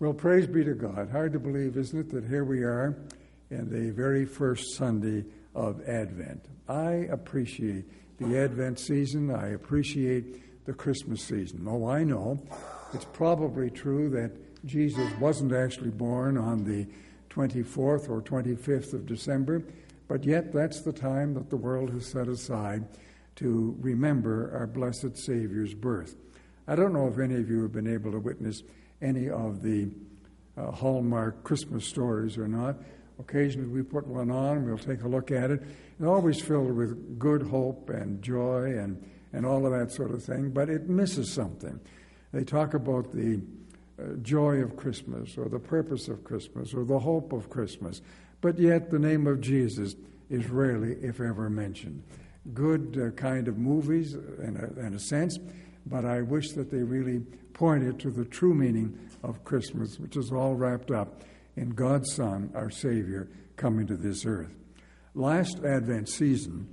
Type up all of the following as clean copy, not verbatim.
Well, praise be to God. Hard to believe, isn't it, that here we are in the very first Sunday of Advent. I appreciate the Advent season. I appreciate the Christmas season. Oh, I know it's probably true that Jesus wasn't actually born on the 24th or 25th of December, but yet that's the time that the world has set aside to remember our blessed Savior's birth. I don't know if any of you have been able to witness any of the Hallmark Christmas stories or not. Occasionally we put one on, we'll take a look at it. It's always filled with good hope and joy and all of that sort of thing, but it misses something. They talk about the joy of Christmas or the purpose of Christmas or the hope of Christmas, but yet the name of Jesus is rarely, if ever, mentioned. Good kind of movies in a sense, but I wish that they really pointed to the true meaning of Christmas, which is all wrapped up in God's Son, our Savior, coming to this earth. Last Advent season,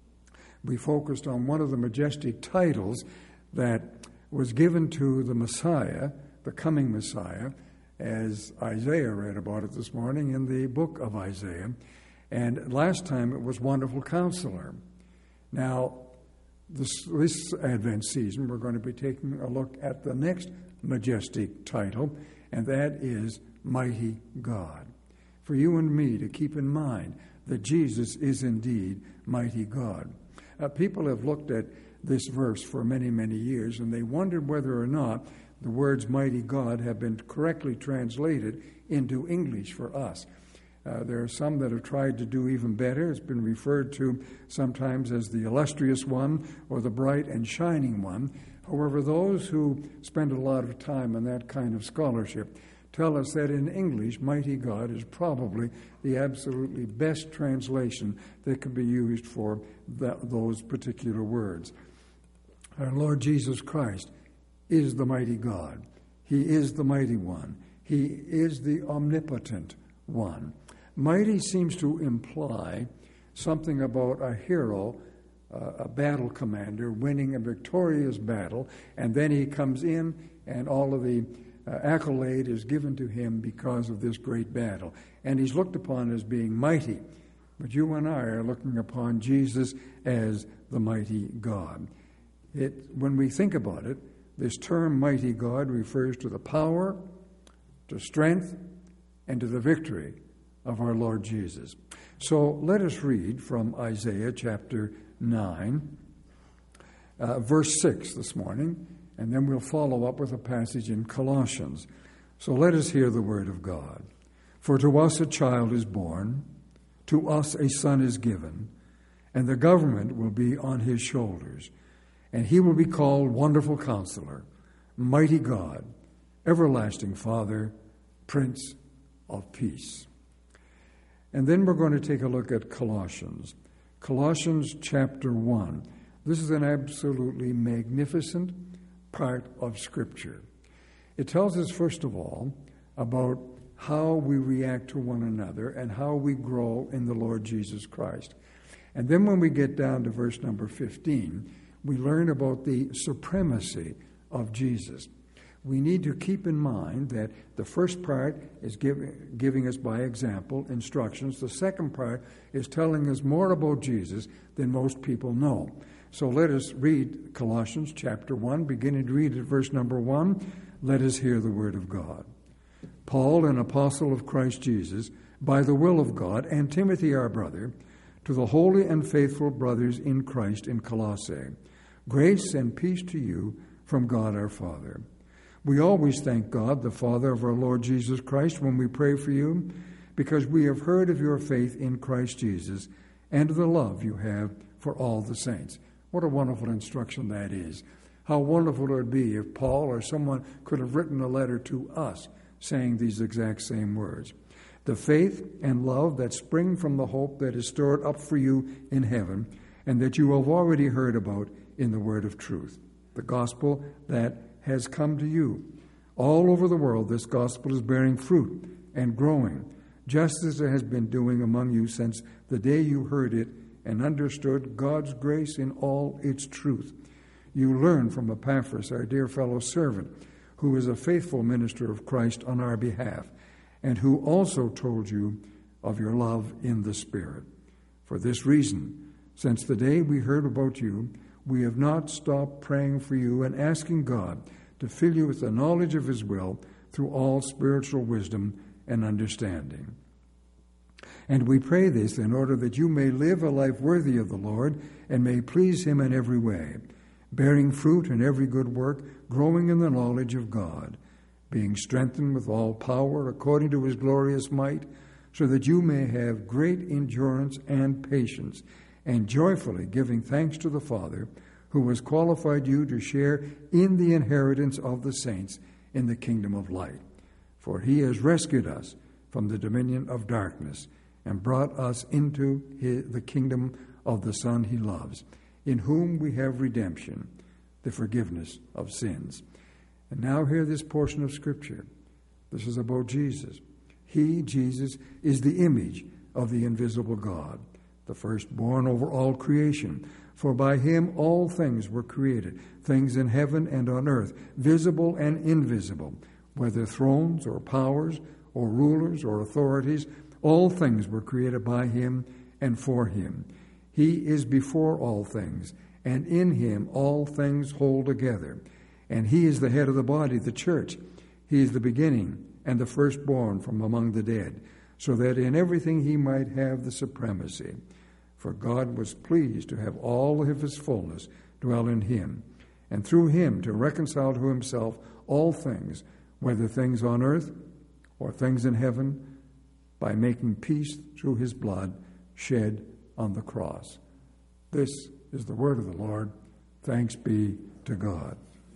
we focused on one of the majestic titles that was given to the Messiah, the coming Messiah, as Isaiah read about it this morning in the book of Isaiah. And last time it was Wonderful Counselor. Now, this Advent season, we're going to be taking a look at the next majestic title, and that is Mighty God. For you and me to keep in mind that Jesus is indeed Mighty God. People have looked at this verse for many, many years, and they wondered whether or not the words Mighty God have been correctly translated into English for us. There are some that have tried to do even better. It's been referred to sometimes as the illustrious one or the bright and shining one. However, those who spend a lot of time on that kind of scholarship tell us that in English, Mighty God is probably the absolutely best translation that can be used for those particular words. Our Lord Jesus Christ is the Mighty God. He is the Mighty One. He is the Omnipotent One. Mighty seems to imply something about a hero, a battle commander, winning a victorious battle, and then he comes in and all of the accolade is given to him because of this great battle. And he's looked upon as being mighty. But you and I are looking upon Jesus as the mighty God. When we think about it, this term mighty God refers to the power, to strength, and to the victory of our Lord Jesus. So let us read from Isaiah chapter 9, verse 6 this morning, and then we'll follow up with a passage in Colossians. So let us hear the word of God. For to us a child is born, to us a son is given, and the government will be on his shoulders, and he will be called Wonderful Counselor, Mighty God, Everlasting Father, Prince of Peace. And then we're going to take a look at Colossians. Colossians chapter 1. This is an absolutely magnificent part of Scripture. It tells us, first of all, about how we react to one another and how we grow in the Lord Jesus Christ. And then when we get down to verse number 15, we learn about the supremacy of Jesus. We need to keep in mind that the first part is giving us by example instructions. The second part is telling us more about Jesus than most people know. So let us read Colossians chapter 1, beginning to read at verse number 1. Let us hear the word of God. Paul, an apostle of Christ Jesus, by the will of God, and Timothy our brother, to the holy and faithful brothers in Christ in Colossae, grace and peace to you from God our Father. We always thank God, the Father of our Lord Jesus Christ, when we pray for you, because we have heard of your faith in Christ Jesus and of the love you have for all the saints. What a wonderful instruction that is. How wonderful it would be if Paul or someone could have written a letter to us saying these exact same words. The faith and love that spring from the hope that is stored up for you in heaven and that you have already heard about in the word of truth, the gospel that has come to you. All over the world, this gospel is bearing fruit and growing, just as it has been doing among you since the day you heard it and understood God's grace in all its truth. You learn from Epaphras, our dear fellow servant, who is a faithful minister of Christ on our behalf, and who also told you of your love in the Spirit. For this reason, since the day we heard about you, we have not stopped praying for you and asking God to fill you with the knowledge of his will through all spiritual wisdom and understanding. And we pray this in order that you may live a life worthy of the Lord and may please him in every way, bearing fruit in every good work, growing in the knowledge of God, being strengthened with all power according to his glorious might, so that you may have great endurance and patience, and joyfully giving thanks to the Father, who has qualified you to share in the inheritance of the saints in the kingdom of light. For he has rescued us from the dominion of darkness and brought us into the kingdom of the Son he loves, in whom we have redemption, the forgiveness of sins. And now hear this portion of Scripture. This is about Jesus. He, Jesus, is the image of the invisible God, the firstborn over all creation. For by him all things were created, things in heaven and on earth, visible and invisible, whether thrones or powers or rulers or authorities. All things were created by him and for him. He is before all things, and in him all things hold together. And he is the head of the body, the church. He is the beginning and the firstborn from among the dead, so that in everything he might have the supremacy. For God was pleased to have all of his fullness dwell in him, and through him to reconcile to himself all things, whether things on earth or things in heaven, by making peace through his blood shed on the cross. This is the word of the Lord. Thanks be to God.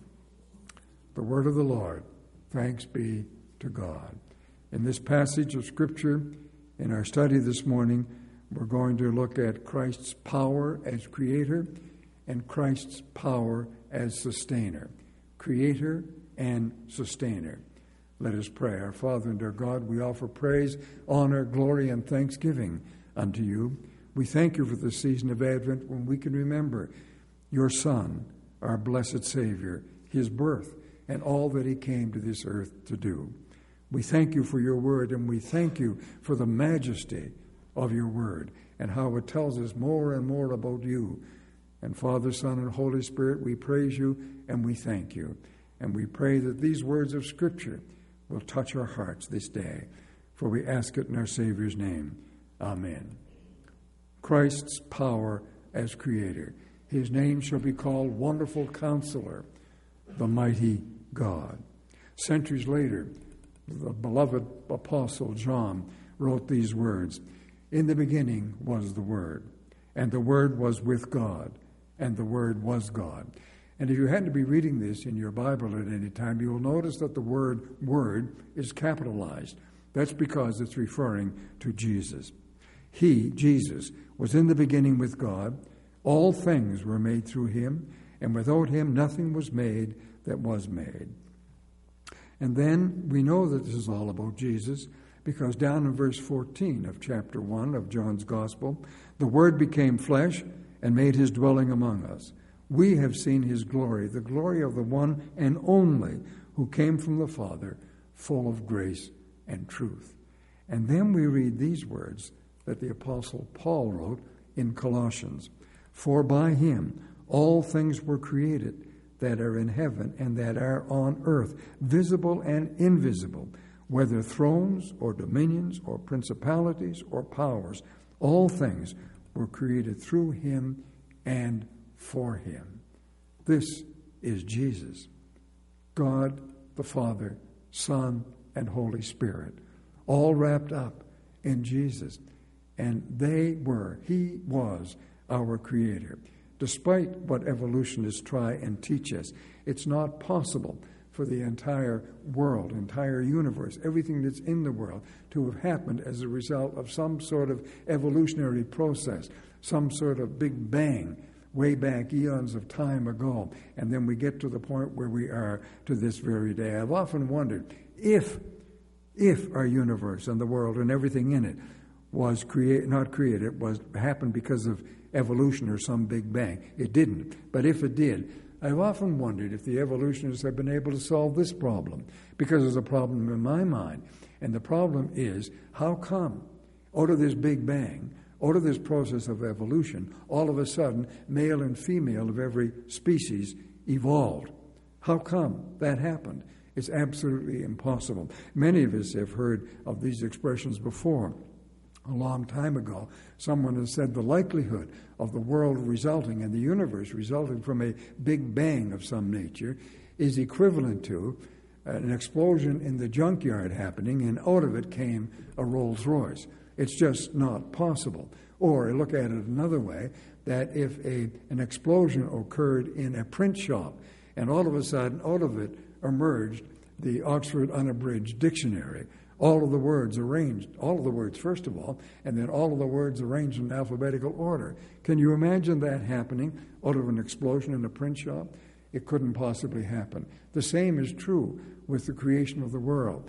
The word of the Lord. Thanks be to God. In this passage of Scripture, in our study this morning, we're going to look at Christ's power as creator and Christ's power as sustainer. Creator and sustainer. Let us pray. Our Father and our God, we offer praise, honor, glory, and thanksgiving unto you. We thank you for the season of Advent when we can remember your Son, our blessed Savior, his birth, and all that he came to this earth to do. We thank you for your word, and we thank you for the majesty of your word and how it tells us more and more about you. And Father, Son, and Holy Spirit, we praise you and we thank you. And we pray that these words of Scripture will touch our hearts this day, for we ask it in our Savior's name. Amen. Christ's power as creator. His name shall be called Wonderful Counselor, the Mighty God. Centuries later, the beloved apostle John wrote these words, "In the beginning was the Word, and the Word was with God, and the Word was God." And if you happen to be reading this in your Bible at any time, you will notice that the word "word" is capitalized. That's because it's referring to Jesus. He, Jesus, was in the beginning with God. All things were made through him, and without him nothing was made that was made. And then we know that this is all about Jesus, because down in verse 14 of chapter 1 of John's Gospel, the Word became flesh and made his dwelling among us. We have seen his glory, the glory of the one and only who came from the Father, full of grace and truth. And then we read these words that the Apostle Paul wrote in Colossians. For by him all things were created that are in heaven and that are on earth, visible and invisible, whether thrones or dominions or principalities or powers. All things were created through him and for him. This is Jesus, God the Father, Son, and Holy Spirit, all wrapped up in Jesus. And he was our Creator. Despite what evolutionists try and teach us, it's not possible for the entire world, entire universe, everything that's in the world, to have happened as a result of some sort of evolutionary process, some sort of big bang, way back eons of time ago, and then we get to the point where we are to this very day. I've often wondered if our universe and the world and everything in it was happened because of evolution or some big bang. It didn't. But if it did, I've often wondered if the evolutionists have been able to solve this problem, because there's a problem in my mind. And the problem is, how come out of this Big Bang, out of this process of evolution, all of a sudden, male and female of every species evolved? How come that happened? It's absolutely impossible. Many of us have heard of these expressions before. A long time ago, someone has said the likelihood of the world resulting and the universe resulting from a Big Bang of some nature is equivalent to an explosion in the junkyard happening, and out of it came a Rolls Royce. It's just not possible. Or look at it another way, that if an explosion occurred in a print shop, and all of a sudden out of it emerged the Oxford Unabridged Dictionary, all of the words arranged, all of the words first of all, and then all of the words arranged in alphabetical order. Can you imagine that happening out of an explosion in a print shop? It couldn't possibly happen. The same is true with the creation of the world.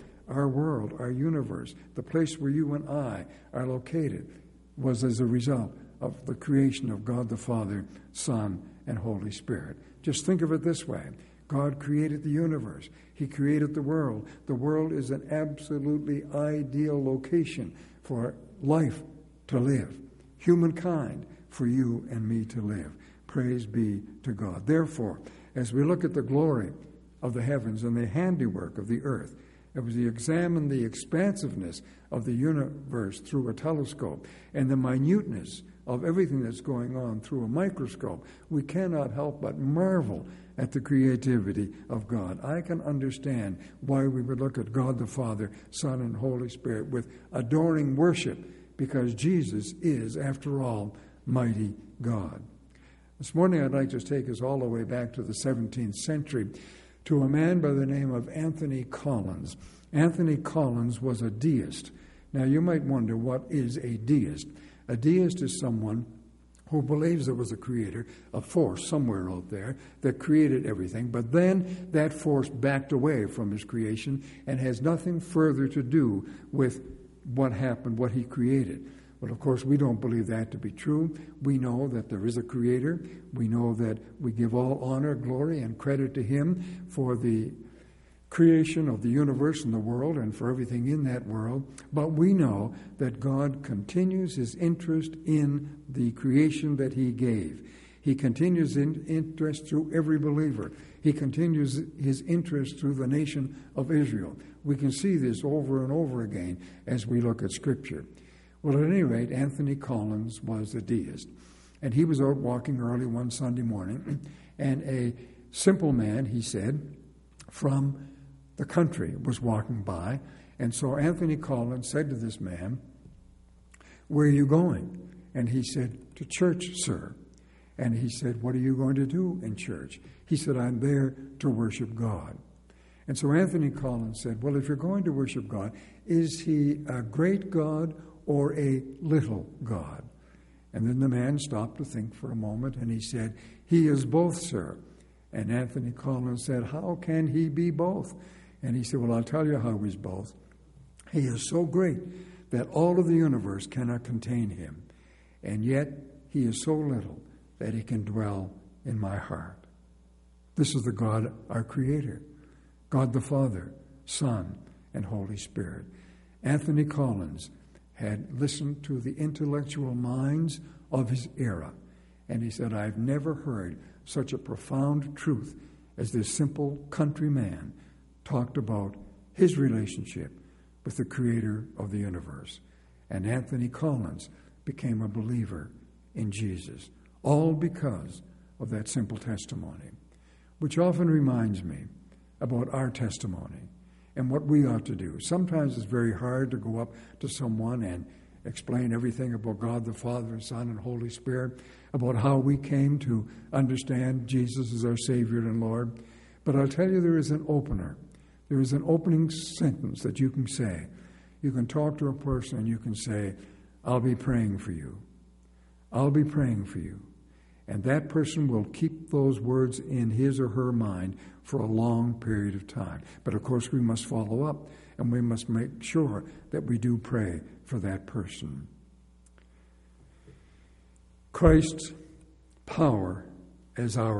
Our universe, the place where you and I are located, was as a result of the creation of God the Father, Son, and Holy Spirit. Just think of it this way. God created the universe. He created the world. The world is an absolutely ideal location for life to live, humankind, for you and me to live. Praise be to God. Therefore, as we look at the glory of the heavens and the handiwork of the earth, as we examine the expansiveness of the universe through a telescope and the minuteness of everything that's going on through a microscope, we cannot help but marvel at the creativity of God. I can understand why we would look at God the Father, Son, and Holy Spirit with adoring worship, because Jesus is, after all, mighty God. This morning I'd like to take us all the way back to the 17th century to a man by the name of Anthony Collins. Anthony Collins was a deist. Now you might wonder, what is a deist? A deist is someone who believes there was a creator, a force somewhere out there that created everything, but then that force backed away from his creation and has nothing further to do with what happened, what he created. Well, of course, we don't believe that to be true. We know that there is a creator. We know that we give all honor, glory, and credit to him for the creation of the universe and the world and for everything in that world. But we know that God continues his interest in the creation that he gave. He continues in interest through every believer. He continues his interest through the nation of Israel. We can see this over and over again as we look at Scripture. Well, at any rate, Anthony Collins was a deist. And he was out walking early one Sunday morning, and a simple man, he said, from the country was walking by. And so Anthony Collins said to this man, "Where are you going?" And he said, "To church, sir." And he said, "What are you going to do in church?" He said, "I'm there to worship God." And so Anthony Collins said, "Well, if you're going to worship God, is he a great God or a little God?" And then the man stopped to think for a moment, and he said, "He is both, sir." And Anthony Collins said, "How can he be both?" And he said, "Well, I'll tell you how he's both. He is so great that all of the universe cannot contain him, and yet he is so little that he can dwell in my heart." This is the God, our Creator, God the Father, Son, and Holy Spirit. Anthony Collins had listened to the intellectual minds of his era, and he said, "I've never heard such a profound truth as this simple country man talked about his relationship with the Creator of the universe." And Anthony Collins became a believer in Jesus, all because of that simple testimony, which often reminds me about our testimony and what we ought to do. Sometimes it's very hard to go up to someone and explain everything about God the Father and Son and Holy Spirit, about how we came to understand Jesus as our Savior and Lord. But I'll tell you, there is an opener. There is an opening sentence that you can say. You can talk to a person and you can say, "I'll be praying for you. I'll be praying for you." And that person will keep those words in his or her mind for a long period of time. But of course, we must follow up, and we must make sure that we do pray for that person. Christ's power as our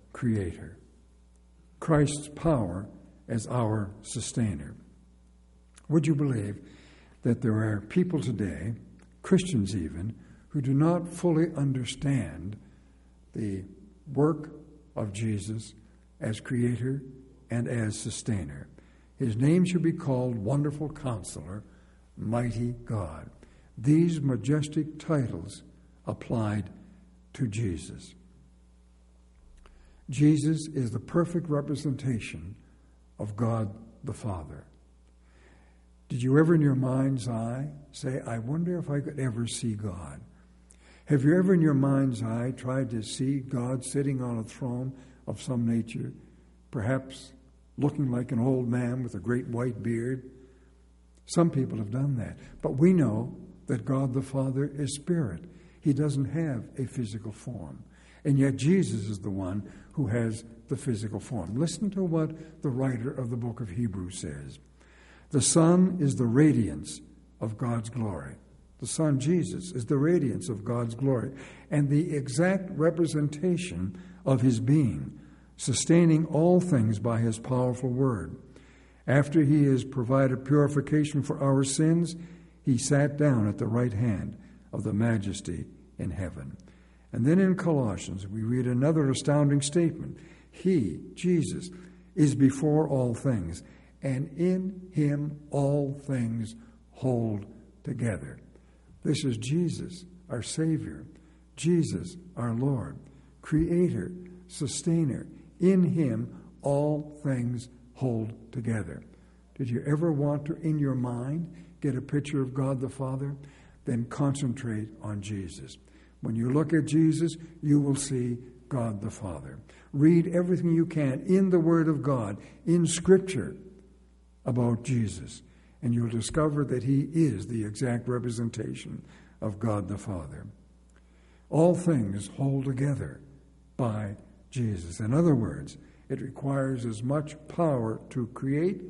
creator. Christ's power as our sustainer. Would you believe that there are people today, Christians even, who do not fully understand the work of Jesus as creator and as sustainer? His name should be called Wonderful Counselor, Mighty God. These majestic titles applied to Jesus. Jesus is the perfect representation of God the Father. Did you ever in your mind's eye say, I wonder if I could ever see God? Have you ever in your mind's eye tried to see God sitting on a throne of some nature, perhaps looking like an old man with a great white beard? Some people have done that. But we know that God the Father is spirit. He doesn't have a physical form. And yet Jesus is the one who has the physical form. Listen to what the writer of the book of Hebrews says. The Son is the radiance of God's glory. The Son, Jesus, is the radiance of God's glory and the exact representation of his being, sustaining all things by his powerful word. After he has provided purification for our sins, he sat down at the right hand of the Majesty in heaven. And then in Colossians, we read another astounding statement. He, Jesus, is before all things, and in him all things hold together. This is Jesus, our Savior, Jesus, our Lord, Creator, Sustainer. In him all things hold together. Did you ever want to, in your mind, get a picture of God the Father? Then concentrate on Jesus. When you look at Jesus, you will see God the Father. Read everything you can in the Word of God, in Scripture, about Jesus, and you'll discover that he is the exact representation of God the Father. All things hold together by Jesus. In other words, it requires as much power to create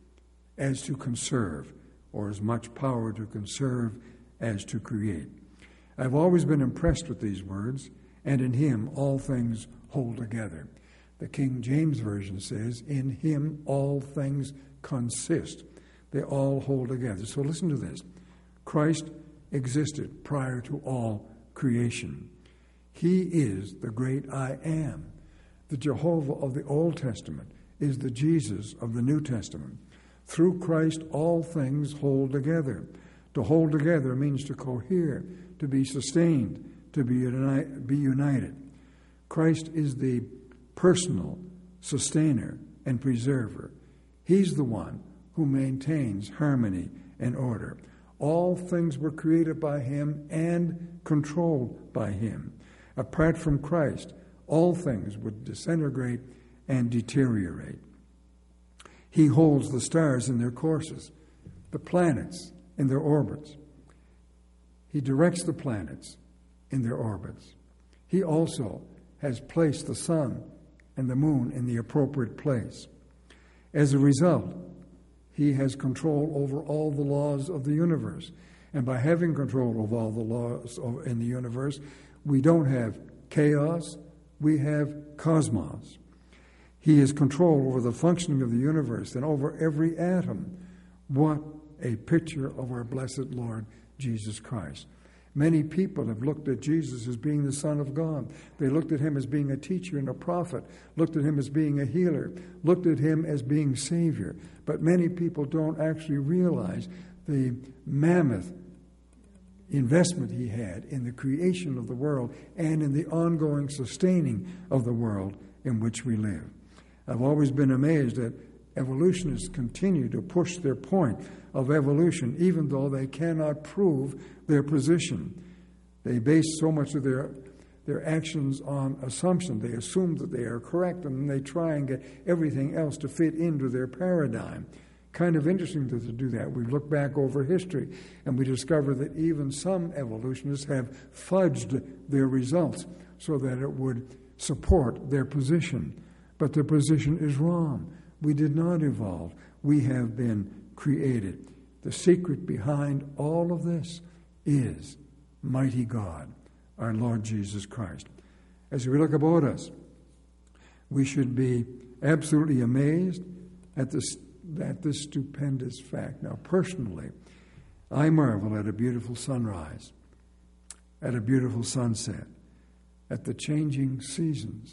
as to conserve, or as much power to conserve as to create. I've always been impressed with these words, and in him all things hold together. The King James Version says, in him all things consist. They all hold together. So listen to this. Christ existed prior to all creation. He is the great I am. The Jehovah of the Old Testament is the Jesus of the New Testament. Through Christ, all things hold together. To hold together means to cohere, to be sustained, to be united. Christ is the personal sustainer and preserver. He's the one who maintains harmony and order. All things were created by him and controlled by him. Apart from Christ, all things would disintegrate and deteriorate. He holds the stars in their courses, the planets in their orbits. He directs the planets in their orbits. He also has placed the sun and the moon in the appropriate place. As a result, he has control over all the laws of the universe. And by having control of all the laws in the universe, we don't have chaos, we have cosmos. He has control over the functioning of the universe and over every atom. What a picture of our blessed Lord Jesus Christ. Many people have looked at Jesus as being the Son of God. They looked at him as being a teacher and a prophet, looked at him as being a healer, looked at him as being Savior. But many people don't actually realize the mammoth investment he had in the creation of the world and in the ongoing sustaining of the world in which we live. I've always been amazed that evolutionists continue to push their point of evolution, even though they cannot prove their position. They base so much of their actions on assumption. They assume that they are correct, and then they try and get everything else to fit into their paradigm. Kind of interesting to do that. We look back over history, and we discover that even some evolutionists have fudged their results so that it would support their position. But their position is wrong. We did not evolve. We have been created. The secret behind all of this is mighty God, our Lord Jesus Christ. As we look about us, We should be absolutely amazed at this stupendous fact. Now, personally, I marvel at a beautiful sunrise, at a beautiful sunset, at the changing seasons,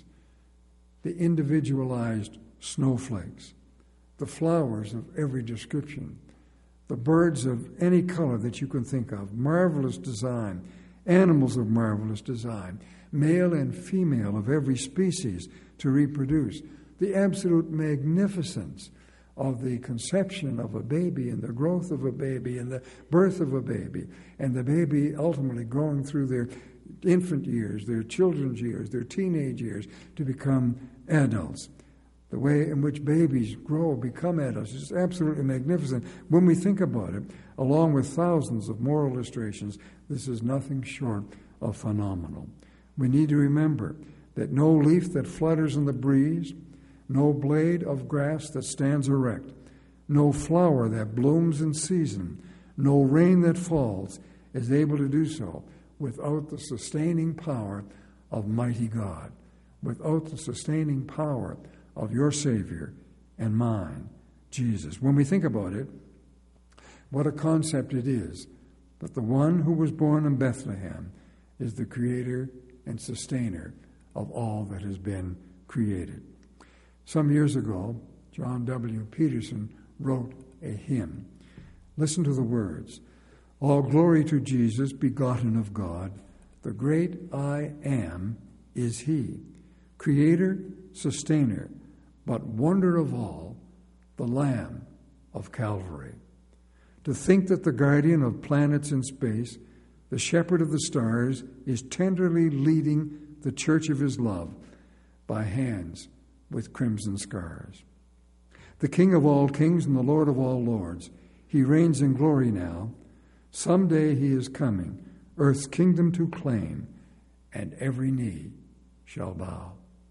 the individualized snowflakes, the flowers of every description, the birds of any color that you can think of, marvelous design, animals of marvelous design, male and female of every species to reproduce, the absolute magnificence of the conception of a baby and the growth of a baby and the birth of a baby, and the baby ultimately growing through their infant years, their children's years, their teenage years, to become adults. The way in which babies grow, become adults, is absolutely magnificent. When we think about it, along with thousands of more illustrations, this is nothing short of phenomenal. We need to remember that no leaf that flutters in the breeze, no blade of grass that stands erect, no flower that blooms in season, no rain that falls is able to do so without the sustaining power of mighty God, without the sustaining power of your Savior and mine, Jesus. When we think about it, what a concept it is that the one who was born in Bethlehem is the creator and sustainer of all that has been created. Some years ago, John W. Peterson wrote a hymn. Listen to the words. All glory to Jesus, begotten of God, the great I Am is He, creator, sustainer, but wonder of all, the Lamb of Calvary. To think that the guardian of planets in space, the shepherd of the stars, is tenderly leading the church of his love by hands with crimson scars. The King of all kings and the Lord of all lords, he reigns in glory now. Someday he is coming, earth's kingdom to claim, and every knee shall bow.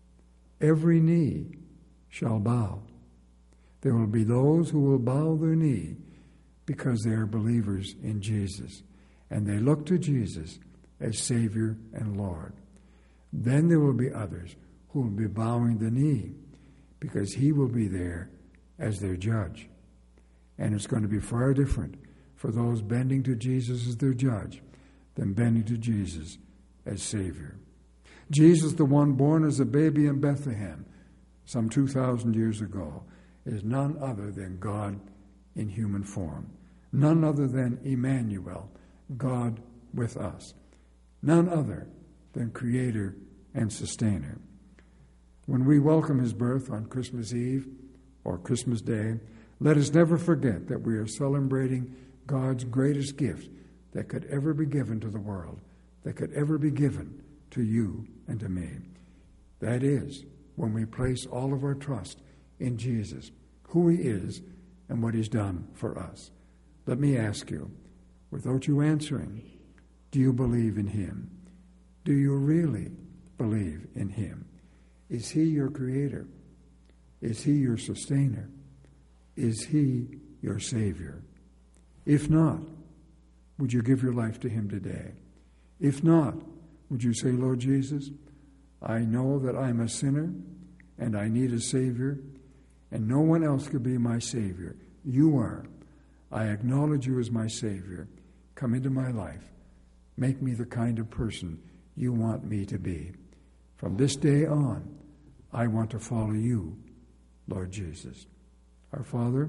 Every knee shall bow. There will be those who will bow their knee because they are believers in Jesus, and they look to Jesus as Savior and Lord. Then there will be others who will be bowing the knee because he will be there as their judge. And it's going to be far different for those bending to Jesus as their judge than bending to Jesus as Savior. Jesus, the one born as a baby in Bethlehem some 2,000 years ago, is none other than God in human form. None other than Emmanuel, God with us. None other than Creator and Sustainer. When we welcome his birth on Christmas Eve or Christmas Day, let us never forget that we are celebrating God's greatest gift that could ever be given to the world, that could ever be given to you and to me. That is, when we place all of our trust in Jesus, who he is and what he's done for us. Let me ask you, without you answering, do you believe in him? Do you really believe in him? Is he your creator? Is he your sustainer? Is he your Savior? If not, would you give your life to him today? If not, would you say, Lord Jesus, I know that I'm a sinner and I need a Savior, and no one else could be my Savior. You are. I acknowledge you as my Savior. Come into my life. Make me the kind of person you want me to be. From this day on, I want to follow you, Lord Jesus. Our Father,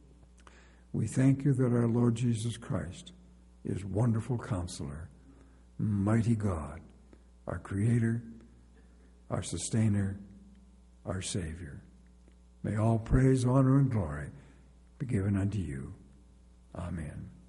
we thank you that our Lord Jesus Christ is wonderful Counselor, mighty God, our Creator, our Sustainer, our Savior. May all praise, honor, and glory be given unto you. Amen.